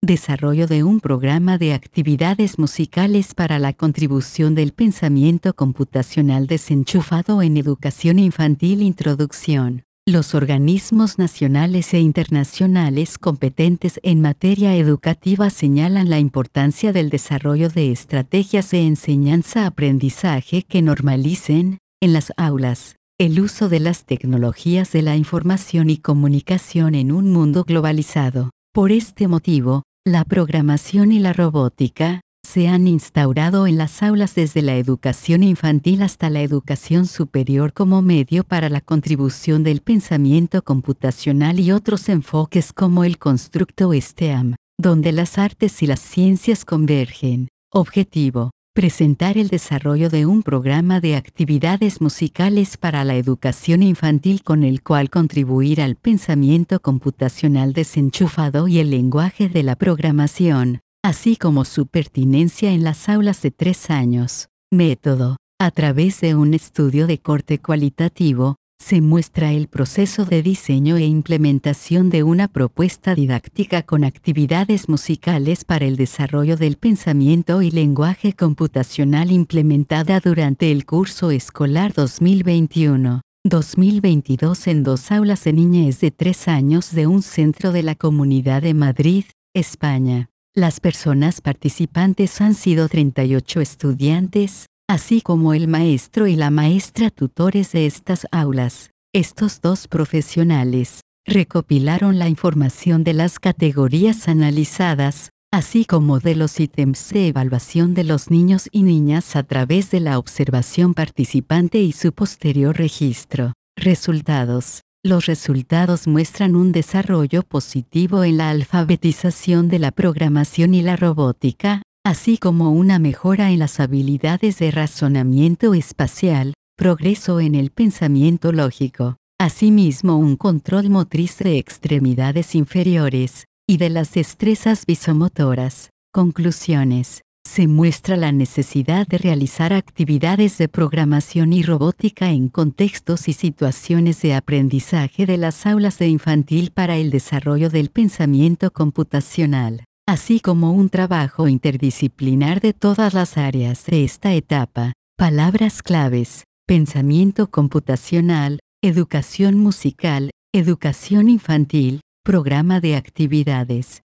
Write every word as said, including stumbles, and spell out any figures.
Desarrollo de un programa de actividades musicales para la contribución del pensamiento computacional desenchufado en educación infantil. Introducción. Los organismos nacionales e internacionales competentes en materia educativa señalan la importancia del desarrollo de estrategias de enseñanza-aprendizaje que normalicen, en las aulas, el uso de las tecnologías de la información y comunicación en un mundo globalizado. Por este motivo, la programación y la robótica se han instaurado en las aulas desde la educación infantil hasta la educación superior como medio para la contribución del pensamiento computacional y otros enfoques como el constructo STEAM, donde las artes y las ciencias convergen. Objetivo: presentar el desarrollo de un programa de actividades musicales para la educación infantil con el cual contribuir al pensamiento computacional desenchufado y el lenguaje de la programación, así como su pertinencia en las aulas de tres años. Método: a través de un estudio de corte cualitativo, se muestra el proceso de diseño e implementación de una propuesta didáctica con actividades musicales para el desarrollo del pensamiento y lenguaje computacional implementada durante el curso escolar dos mil veintiuno dos mil veintidós en dos aulas de niñez de tres años de un centro de la Comunidad de Madrid, España. Las personas participantes han sido treinta y ocho estudiantes, así como el maestro y la maestra tutores de estas aulas. Estos dos profesionales recopilaron la información de las categorías analizadas, así como de los ítems de evaluación de los niños y niñas a través de la observación participante y su posterior registro. Resultados. Los resultados muestran un desarrollo positivo en la alfabetización de la programación y la robótica, así como una mejora en las habilidades de razonamiento espacial, progreso en el pensamiento lógico, asimismo un control motriz de extremidades inferiores, y de las destrezas visomotoras. Conclusiones. Se muestra la necesidad de realizar actividades de programación y robótica en contextos y situaciones de aprendizaje de las aulas de infantil para el desarrollo del pensamiento computacional, así como un trabajo interdisciplinar de todas las áreas de esta etapa. Palabras claves: pensamiento computacional, educación musical, educación infantil, programa de actividades.